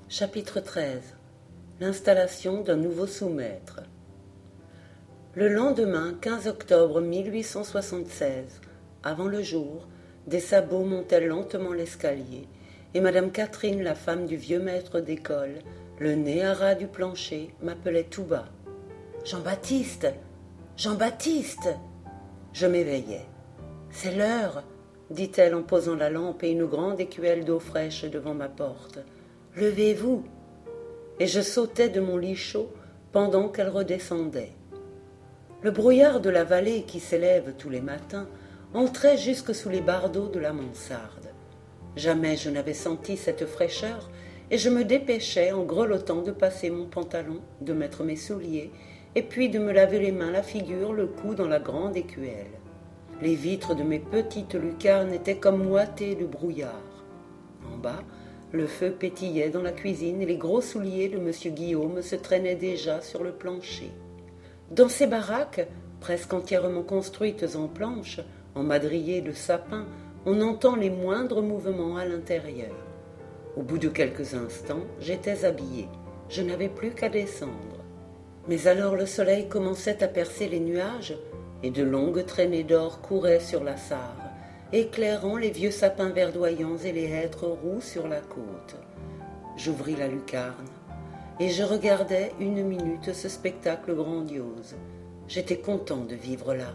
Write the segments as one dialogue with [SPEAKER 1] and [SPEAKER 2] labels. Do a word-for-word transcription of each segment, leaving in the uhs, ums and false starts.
[SPEAKER 1] Chapitre treize. L'installation d'un nouveau sous-maître. Le lendemain, quinze octobre mille huit cent soixante-seize, avant le jour, des sabots montaient lentement l'escalier, et madame Catherine, la femme du vieux maître d'école, le nez à ras du plancher, m'appelait tout bas. « Jean-Baptiste! Jean-Baptiste !» Je m'éveillai. « C'est l'heure !» dit-elle en posant la lampe et une grande écuelle d'eau fraîche devant ma porte. « Levez-vous !» Et je sautais de mon lit chaud pendant qu'elle redescendait. Le brouillard de la vallée qui s'élève tous les matins entrait jusque sous les bardeaux de la mansarde. Jamais je n'avais senti cette fraîcheur et je me dépêchais en grelottant de passer mon pantalon, de mettre mes souliers et puis de me laver les mains, la figure, le cou dans la grande écuelle. Les vitres de mes petites lucarnes étaient comme moitées de brouillard. En bas, le feu pétillait dans la cuisine et les gros souliers de monsieur Guillaume se traînaient déjà sur le plancher. Dans ces baraques, presque entièrement construites en planches, en madriers de sapin, on entend les moindres mouvements à l'intérieur. Au bout de quelques instants, j'étais habillée. Je n'avais plus qu'à descendre. Mais alors le soleil commençait à percer les nuages et de longues traînées d'or couraient sur la Sarre, éclairant les vieux sapins verdoyants et les hêtres roux sur la côte. J'ouvris la lucarne et je regardais une minute ce spectacle grandiose. J'étais content de vivre là.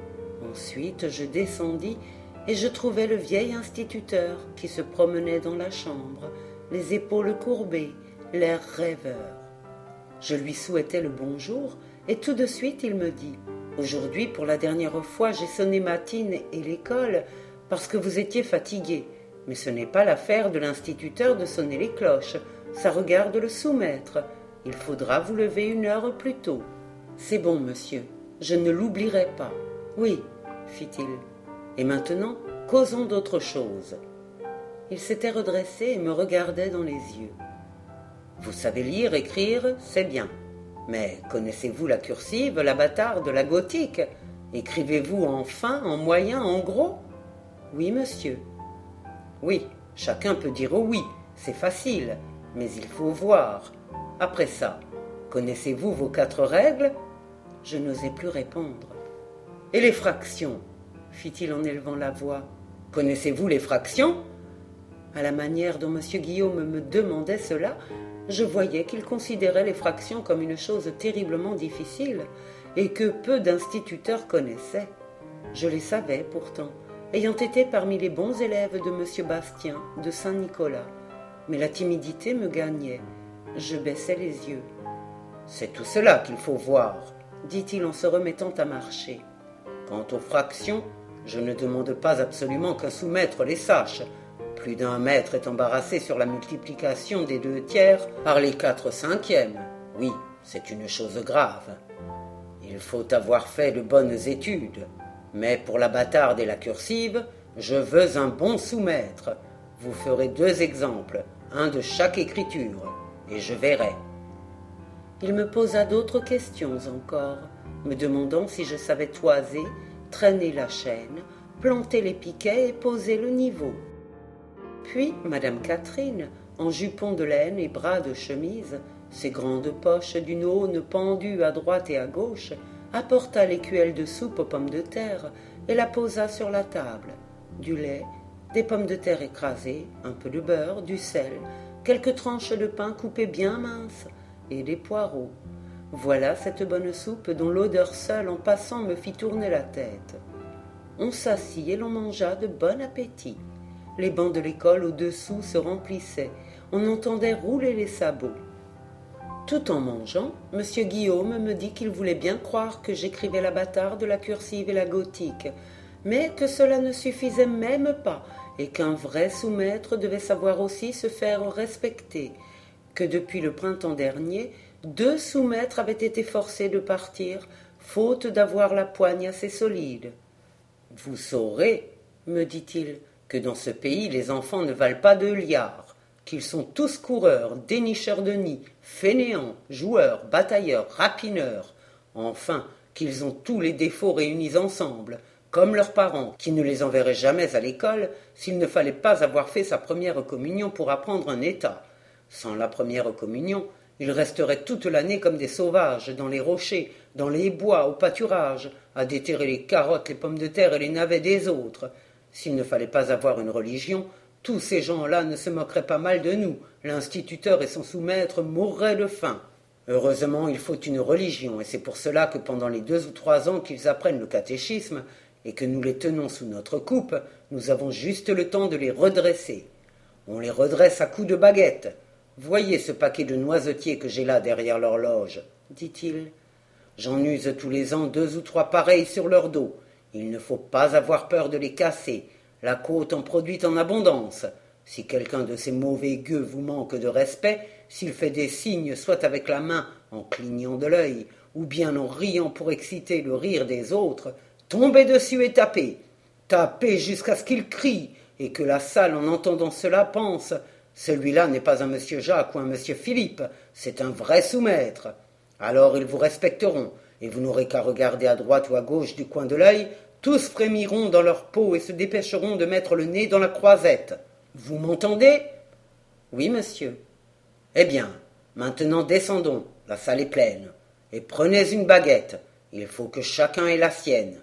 [SPEAKER 1] Ensuite, je descendis et je trouvai le vieil instituteur qui se promenait dans la chambre, les épaules courbées, l'air rêveur. Je lui souhaitai le bonjour et tout de suite il me dit « Aujourd'hui, pour la dernière fois, j'ai sonné matine et l'école parce que vous étiez fatigué. Mais ce n'est pas l'affaire de l'instituteur de sonner les cloches. Ça regarde le sous-maître. Il faudra vous lever une heure plus tôt. »« C'est bon, monsieur. Je ne l'oublierai pas. »« Oui, fit-il. Et maintenant, causons d'autre chose. » Il s'était redressé et me regardait dans les yeux. « Vous savez lire, écrire, c'est bien. Mais connaissez-vous la cursive, la bâtarde, la gothique? Écrivez-vous en fin, en moyen, en gros? »« Oui, monsieur. »« Oui, chacun peut dire oui, c'est facile, mais il faut voir. Après ça, connaissez-vous vos quatre règles ?» Je n'osais plus répondre. « Et les fractions ?» fit-il en élevant la voix. « Connaissez-vous les fractions ?» À la manière dont monsieur Guillaume me demandait cela, je voyais qu'il considérait les fractions comme une chose terriblement difficile et que peu d'instituteurs connaissaient. Je les savais pourtant, ayant été parmi les bons élèves de monsieur Bastien de Saint-Nicolas. Mais la timidité me gagnait. Je baissais les yeux. « C'est tout cela qu'il faut voir, » dit-il en se remettant à marcher. « Quant aux fractions, je ne demande pas absolument qu'un sous-maître les sache. Plus d'un maître est embarrassé sur la multiplication des deux tiers par les quatre cinquièmes. Oui, c'est une chose grave. Il faut avoir fait de bonnes études. Mais pour la bâtarde et la cursive, je veux un bon sous-maître. Vous ferez deux exemples, un de chaque écriture, et je verrai. » Il me posa d'autres questions encore, me demandant si je savais toiser, traîner la chaîne, planter les piquets et poser le niveau. Puis madame Catherine, en jupon de laine et bras de chemise, ses grandes poches d'une aune pendue à droite et à gauche, apporta l'écuelle de soupe aux pommes de terre et la posa sur la table. Du lait, des pommes de terre écrasées, un peu de beurre, du sel, quelques tranches de pain coupées bien minces et des poireaux. Voilà cette bonne soupe dont l'odeur seule en passant me fit tourner la tête. On s'assit et l'on mangea de bon appétit. Les bancs de l'école au-dessous se remplissaient. On entendait rouler les sabots. Tout en mangeant, monsieur Guillaume me dit qu'il voulait bien croire que j'écrivais la bâtarde, la cursive et la gothique, mais que cela ne suffisait même pas et qu'un vrai sous-maître devait savoir aussi se faire respecter, que depuis le printemps dernier, deux sous-maîtres avaient été forcés de partir, faute d'avoir la poigne assez solide. « Vous saurez, me dit-il, que dans ce pays les enfants ne valent pas deux liards, qu'ils sont tous coureurs, dénicheurs de nids, fainéants, joueurs, batailleurs, rapineurs, enfin qu'ils ont tous les défauts réunis ensemble, comme leurs parents, qui ne les enverraient jamais à l'école s'il ne fallait pas avoir fait sa première communion pour apprendre un état. Sans la première communion, ils resteraient toute l'année comme des sauvages, dans les rochers, dans les bois, au pâturage, à déterrer les carottes, les pommes de terre et les navets des autres. S'il ne fallait pas avoir une religion, tous ces gens-là ne se moqueraient pas mal de nous. L'instituteur et son sous-maître mourraient de faim. Heureusement, il faut une religion, et c'est pour cela que pendant les deux ou trois ans qu'ils apprennent le catéchisme, et que nous les tenons sous notre coupe, nous avons juste le temps de les redresser. On les redresse à coups de baguette. Voyez ce paquet de noisetiers que j'ai là derrière l'horloge, dit-il. J'en use tous les ans deux ou trois pareils sur leur dos. Il ne faut pas avoir peur de les casser. La côte en produit en abondance. Si quelqu'un de ces mauvais gueux vous manque de respect, s'il fait des signes soit avec la main en clignant de l'œil, ou bien en riant pour exciter le rire des autres, tombez dessus et tapez. Tapez jusqu'à ce qu'il crie, et que la salle, en entendant cela, pense « Celui-là n'est pas un monsieur Jacques ou un monsieur Philippe, c'est un vrai sous-maître. » Alors ils vous respecteront, et vous n'aurez qu'à regarder à droite ou à gauche du coin de l'œil, tous frémiront dans leur peau et se dépêcheront de mettre le nez dans la croisette. Vous m'entendez ? Oui, monsieur. Eh bien, maintenant descendons, la salle est pleine, et prenez une baguette, il faut que chacun ait la sienne.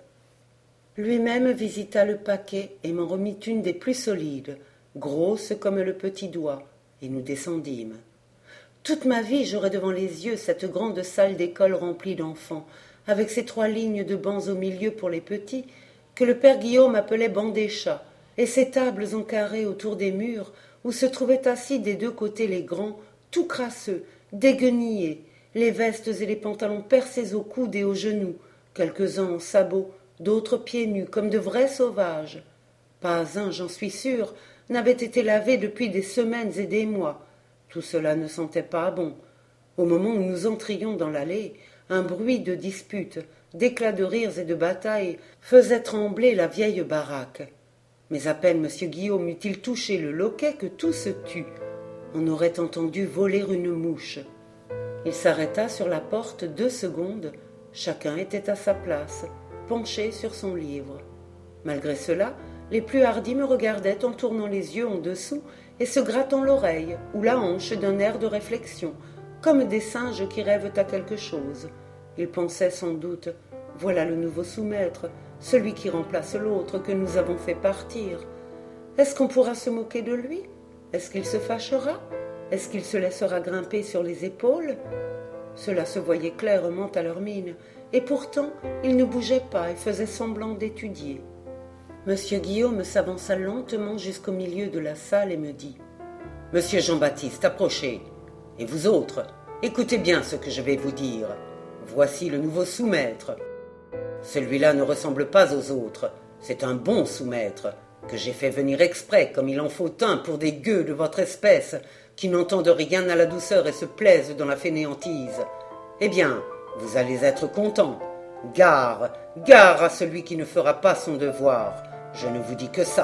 [SPEAKER 2] Lui-même visita le paquet et m'en remit une des plus solides, grosse comme le petit doigt, et nous descendîmes. Toute ma vie, j'aurais devant les yeux cette grande salle d'école remplie d'enfants, avec ses trois lignes de bancs au milieu pour les petits, que le père Guillaume appelait bancs des chats, et ces tables en carré autour des murs, où se trouvaient assis des deux côtés les grands, tout crasseux, déguenillés, les vestes et les pantalons percés aux coudes et aux genoux, quelques-uns en sabots, d'autres pieds nus, comme de vrais sauvages. Pas un, j'en suis sûre, n'avait été lavé depuis des semaines et des mois. Tout cela ne sentait pas bon. Au moment où nous entrions dans l'allée, un bruit de disputes, d'éclats de rires et de batailles faisait trembler la vieille baraque. Mais à peine M. Guillaume eut-il touché le loquet que tout se tut. On aurait entendu voler une mouche. Il s'arrêta sur la porte deux secondes. Chacun était à sa place, penché sur son livre. Malgré cela, les plus hardis me regardaient en tournant les yeux en dessous et se grattant l'oreille ou la hanche d'un air de réflexion, comme des singes qui rêvent à quelque chose. Ils pensaient sans doute « Voilà le nouveau sous-maître, celui qui remplace l'autre que nous avons fait partir. Est-ce qu'on pourra se moquer de lui ? Est-ce qu'il se fâchera ? Est-ce qu'il se laissera grimper sur les épaules ?» Cela se voyait clairement à leur mine, et pourtant ils ne bougeaient pas et faisaient semblant d'étudier. Monsieur Guillaume s'avança lentement jusqu'au milieu de la salle et me dit « Monsieur Jean-Baptiste, approchez, et vous autres, écoutez bien ce que je vais vous dire. Voici le nouveau sous-maître. Celui-là ne ressemble pas aux autres, c'est un bon sous-maître, que j'ai fait venir exprès, comme il en faut un pour des gueux de votre espèce, qui n'entendent rien à la douceur et se plaisent dans la fainéantise. Eh bien, vous allez être contents. Gare, gare à celui qui ne fera pas son devoir. Je ne vous dis que ça. »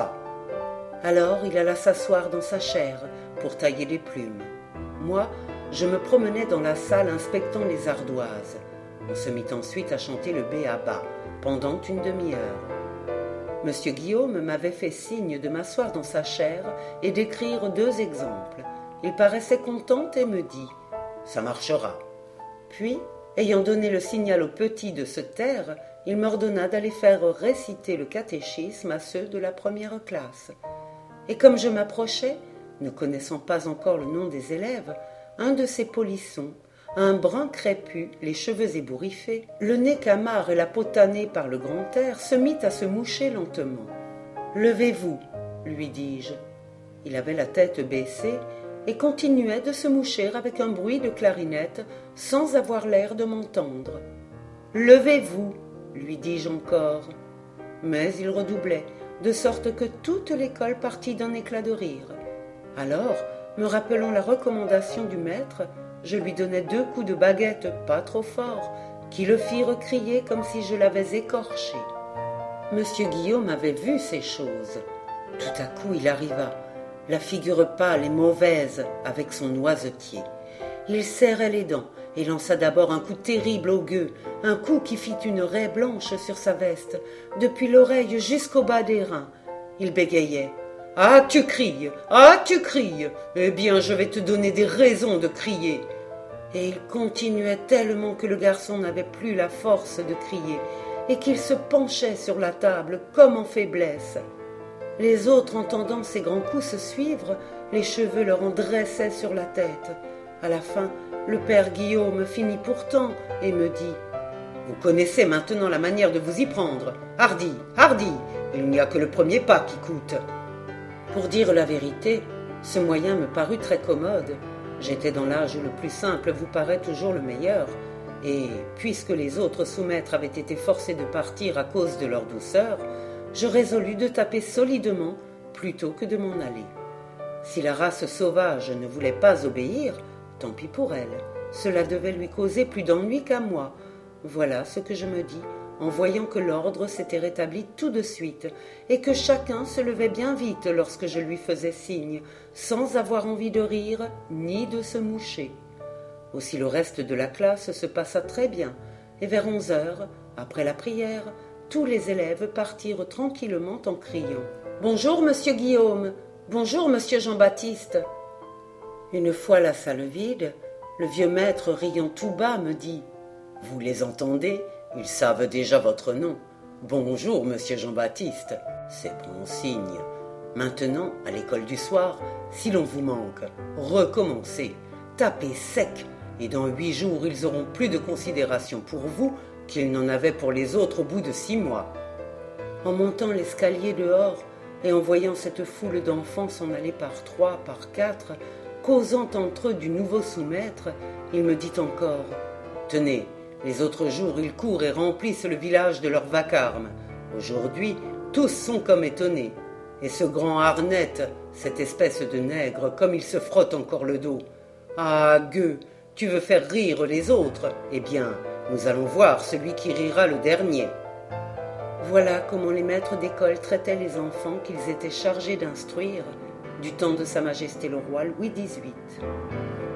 [SPEAKER 2] Alors il alla s'asseoir dans sa chaire pour tailler des plumes. Moi, je me promenais dans la salle inspectant les ardoises. On se mit ensuite à chanter le b.a.-ba pendant une demi-heure. Monsieur Guillaume m'avait fait signe de m'asseoir dans sa chaire et d'écrire deux exemples. Il paraissait content et me dit « Ça marchera ». Puis, ayant donné le signal aux petits de se taire, il m'ordonna d'aller faire réciter le catéchisme à ceux de la première classe. Et comme je m'approchais, ne connaissant pas encore le nom des élèves, un de ces polissons, un brun crépus, les cheveux ébouriffés, le nez camard et la peau tannée par le grand air, se mit à se moucher lentement. « Levez-vous, lui dis-je. » Il avait la tête baissée et continuait de se moucher avec un bruit de clarinette sans avoir l'air de m'entendre. « Levez-vous, lui dis-je encore. » Mais il redoublait, de sorte que toute l'école partit d'un éclat de rire. Alors, me rappelant la recommandation du maître, je lui donnai deux coups de baguette pas trop forts, qui le firent crier comme si je l'avais écorché. Monsieur Guillaume avait vu ces choses. Tout à coup, il arriva, la figure pâle et mauvaise, avec son noisetier. Il serrait les dents et lança d'abord un coup terrible au gueux, un coup qui fit une raie blanche sur sa veste, depuis l'oreille jusqu'au bas des reins. Il bégayait. Ah, tu cries, ah, tu cries, eh bien je vais te donner des raisons de crier. » Et il continuait tellement que le garçon n'avait plus la force de crier et qu'il se penchait sur la table comme en faiblesse. Les autres, entendant ces grands coups se suivre, les cheveux leur en dressaient sur la tête. À la fin, le père Guillaume finit pourtant et me dit « Vous connaissez maintenant la manière de vous y prendre. Hardi, hardi, il n'y a que le premier pas qui coûte. » Pour dire la vérité, ce moyen me parut très commode. J'étais dans l'âge où le plus simple vous paraît toujours le meilleur, et puisque les autres sous-maîtres avaient été forcés de partir à cause de leur douceur, je résolus de taper solidement plutôt que de m'en aller. Si la race sauvage ne voulait pas obéir, tant pis pour elle, cela devait lui causer plus d'ennui qu'à moi. Voilà ce que je me dis, en voyant que l'ordre s'était rétabli tout de suite, et que chacun se levait bien vite lorsque je lui faisais signe, sans avoir envie de rire ni de se moucher. Aussi le reste de la classe se passa très bien, et vers onze heures, après la prière, tous les élèves partirent tranquillement en criant « Bonjour, monsieur Guillaume! Bonjour, monsieur Jean-Baptiste !» Une fois la salle vide, le vieux maître riant tout bas me dit « Vous les entendez ? Ils savent déjà votre nom. Bonjour, monsieur Jean-Baptiste. C'est bon signe. Maintenant, à l'école du soir, si l'on vous manque, recommencez, tapez sec, et dans huit jours, ils auront plus de considération pour vous qu'ils n'en avaient pour les autres au bout de six mois. » En montant l'escalier dehors et en voyant cette foule d'enfants s'en aller par trois, par quatre, causant entre eux du nouveau sous-maître, il me dit encore « Tenez, les autres jours, ils courent et remplissent le village de leur vacarme. Aujourd'hui, tous sont comme étonnés. Et ce grand Arnette, cette espèce de nègre, comme il se frotte encore le dos. Ah, gueux, tu veux faire rire les autres? Eh bien, nous allons voir celui qui rira le dernier. » Voilà comment les maîtres d'école traitaient les enfants qu'ils étaient chargés d'instruire du temps de Sa Majesté le roi Louis dix-huit.